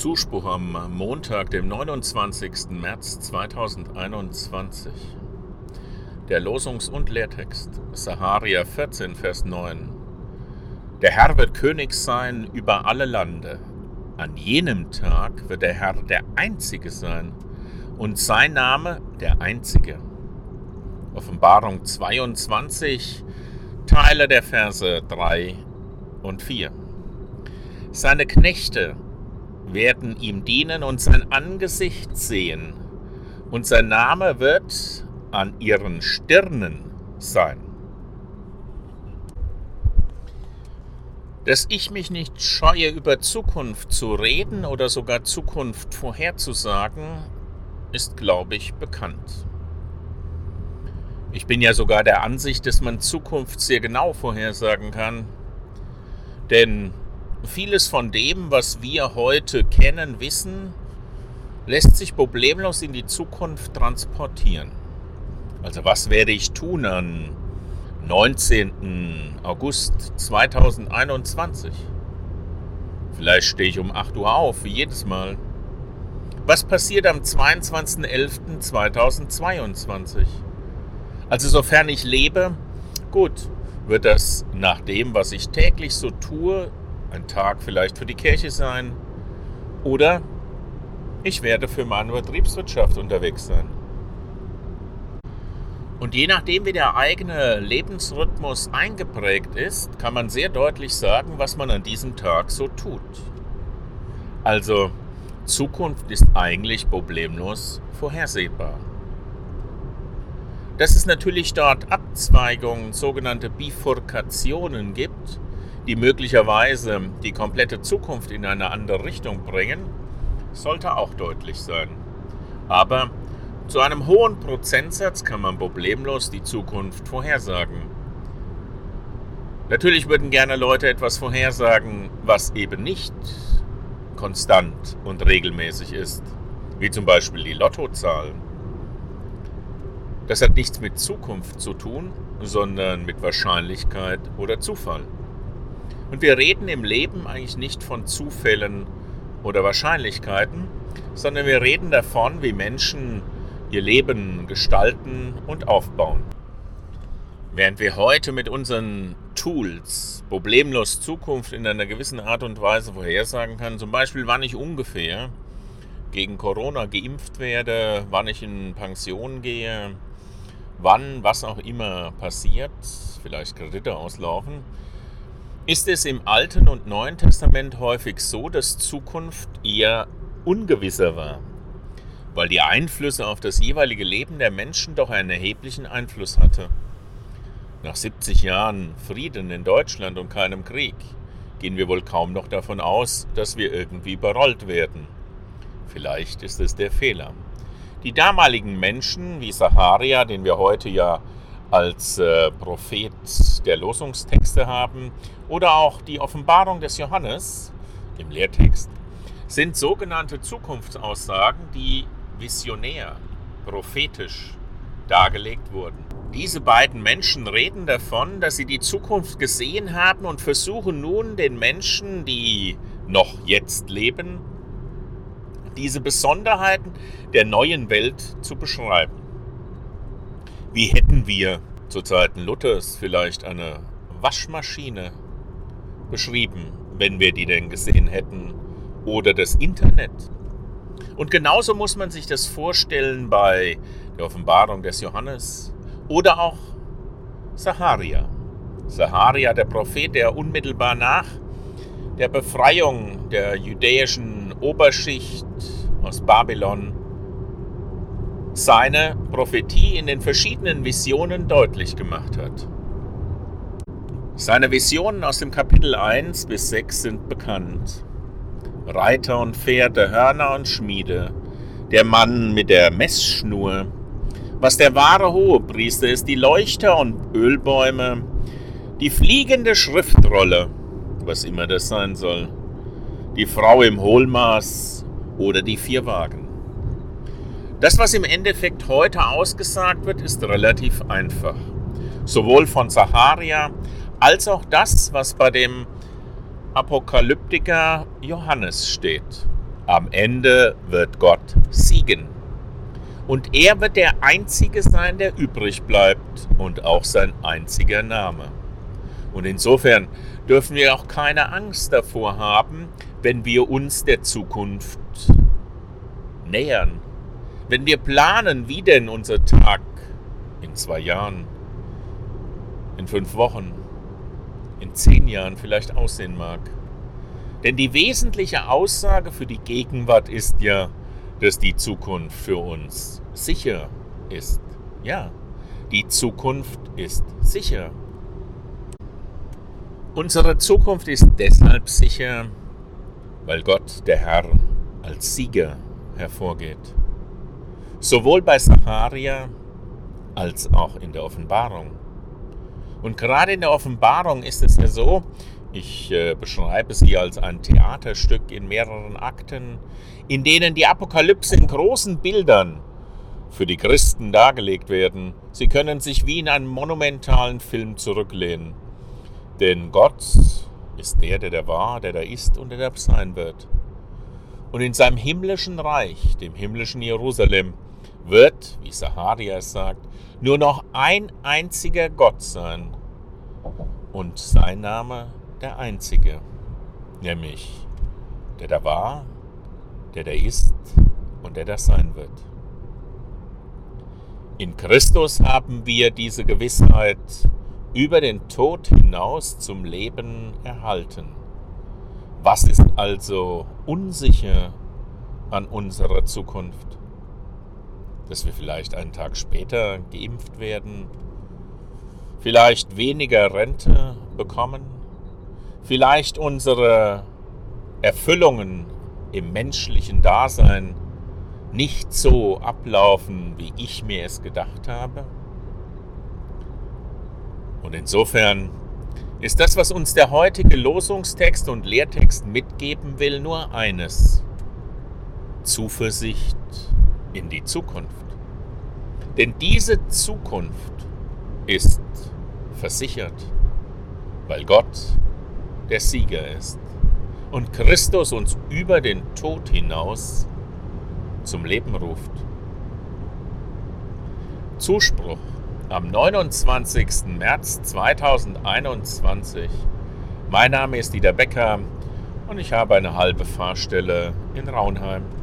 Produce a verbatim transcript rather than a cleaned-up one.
Zuspruch am Montag, dem neunundzwanzigsten März zweitausendeinundzwanzig. Der Losungs- und Lehrtext, Sacharja vierzehn, Vers neun. Der Herr wird König sein über alle Lande. An jenem Tag wird der Herr der Einzige sein und sein Name der Einzige. Offenbarung zweiundzwanzig, Teile der Verse drei und vier. Seine Knechte werden ihm dienen und sein Angesicht sehen, und sein Name wird an ihren Stirnen sein. Dass ich mich nicht scheue, über Zukunft zu reden oder sogar Zukunft vorherzusagen, ist, glaube ich, bekannt. Ich bin ja sogar der Ansicht, dass man Zukunft sehr genau vorhersagen kann, denn vieles von dem, was wir heute kennen, wissen, lässt sich problemlos in die Zukunft transportieren. Also was werde ich tun am neunzehnten August zweitausendeinundzwanzig? Vielleicht stehe ich um acht Uhr auf, wie jedes Mal. Was passiert am zweiundzwanzigsten elften zweitausendzweiundzwanzig? Also sofern ich lebe, gut, wird das nach dem, was ich täglich so tue, ein Tag vielleicht für die Kirche sein oder ich werde für meine Betriebswirtschaft unterwegs sein. Und je nachdem, wie der eigene Lebensrhythmus eingeprägt ist, kann man sehr deutlich sagen, was man an diesem Tag so tut. Also Zukunft ist eigentlich problemlos vorhersehbar. Dass es natürlich dort Abzweigungen, sogenannte Bifurkationen gibt, die möglicherweise die komplette Zukunft in eine andere Richtung bringen, sollte auch deutlich sein. Aber zu einem hohen Prozentsatz kann man problemlos die Zukunft vorhersagen. Natürlich würden gerne Leute etwas vorhersagen, was eben nicht konstant und regelmäßig ist, wie zum Beispiel die Lottozahlen. Das hat nichts mit Zukunft zu tun, sondern mit Wahrscheinlichkeit oder Zufall. Und wir reden im Leben eigentlich nicht von Zufällen oder Wahrscheinlichkeiten, sondern wir reden davon, wie Menschen ihr Leben gestalten und aufbauen. Während wir heute mit unseren Tools problemlos Zukunft in einer gewissen Art und Weise vorhersagen können, zum Beispiel wann ich ungefähr gegen Corona geimpft werde, wann ich in Pension gehe, wann was auch immer passiert, vielleicht Kredite auslaufen, ist es im Alten und Neuen Testament häufig so, dass Zukunft eher ungewisser war, weil die Einflüsse auf das jeweilige Leben der Menschen doch einen erheblichen Einfluss hatte. Nach siebzig Jahren Frieden in Deutschland und keinem Krieg gehen wir wohl kaum noch davon aus, dass wir irgendwie überrollt werden. Vielleicht ist es der Fehler. Die damaligen Menschen wie Sacharja, den wir heute ja als äh, Prophet der Losungstexte haben, oder auch die Offenbarung des Johannes im Lehrtext, sind sogenannte Zukunftsaussagen, die visionär, prophetisch dargelegt wurden. Diese beiden Menschen reden davon, dass sie die Zukunft gesehen haben und versuchen nun den Menschen, die noch jetzt leben, diese Besonderheiten der neuen Welt zu beschreiben. Wie hätten wir zu Zeiten Luthers vielleicht eine Waschmaschine beschrieben, wenn wir die denn gesehen hätten, oder das Internet? Und genauso muss man sich das vorstellen bei der Offenbarung des Johannes oder auch Sacharja. Sacharja, der Prophet, der unmittelbar nach der Befreiung der jüdischen Oberschicht aus Babylon seine Prophetie in den verschiedenen Visionen deutlich gemacht hat. Seine Visionen aus dem Kapitel eins bis sechs sind bekannt. Reiter und Pferde, Hörner und Schmiede, der Mann mit der Messschnur. Was der wahre Hohepriester ist, die Leuchter und Ölbäume, die fliegende Schriftrolle, was immer das sein soll, die Frau im Hohlmaß oder die vier Wagen. Das, was im Endeffekt heute ausgesagt wird, ist relativ einfach. Sowohl von Sacharja als auch das, was bei dem Apokalyptiker Johannes steht. Am Ende wird Gott siegen. Und er wird der Einzige sein, der übrig bleibt und auch sein einziger Name. Und insofern dürfen wir auch keine Angst davor haben, wenn wir uns der Zukunft nähern. Wenn wir planen, wie denn unser Tag in zwei Jahren, in fünf Wochen, in zehn Jahren vielleicht aussehen mag. Denn die wesentliche Aussage für die Gegenwart ist ja, dass die Zukunft für uns sicher ist. Ja, die Zukunft ist sicher. Unsere Zukunft ist deshalb sicher, weil Gott, der Herr, als Sieger hervorgeht. Sowohl bei Sacharja als auch in der Offenbarung. Und gerade in der Offenbarung ist es ja so, ich äh, beschreibe sie als ein Theaterstück in mehreren Akten, in denen die Apokalypse in großen Bildern für die Christen dargelegt werden. Sie können sich wie in einem monumentalen Film zurücklehnen. Denn Gott ist der, der da war, der da ist und der da sein wird. Und in seinem himmlischen Reich, dem himmlischen Jerusalem, wird, wie Sacharja es sagt, nur noch ein einziger Gott sein. Und sein Name der Einzige, nämlich der da war, der da ist und der da sein wird. In Christus haben wir diese Gewissheit über den Tod hinaus zum Leben erhalten. Was ist also unsicher an unserer Zukunft? Dass wir vielleicht einen Tag später geimpft werden, vielleicht weniger Rente bekommen, vielleicht unsere Erfüllungen im menschlichen Dasein nicht so ablaufen, wie ich mir es gedacht habe. Und insofern ist das, was uns der heutige Losungstext und Lehrtext mitgeben will, nur eines: Zuversicht in die Zukunft. Denn diese Zukunft ist versichert, weil Gott der Sieger ist und Christus uns über den Tod hinaus zum Leben ruft. Zuspruch am neunundzwanzigsten März zweitausendeinundzwanzig. Mein Name ist Dieter Becker und ich habe eine halbe Fahrstelle in Raunheim.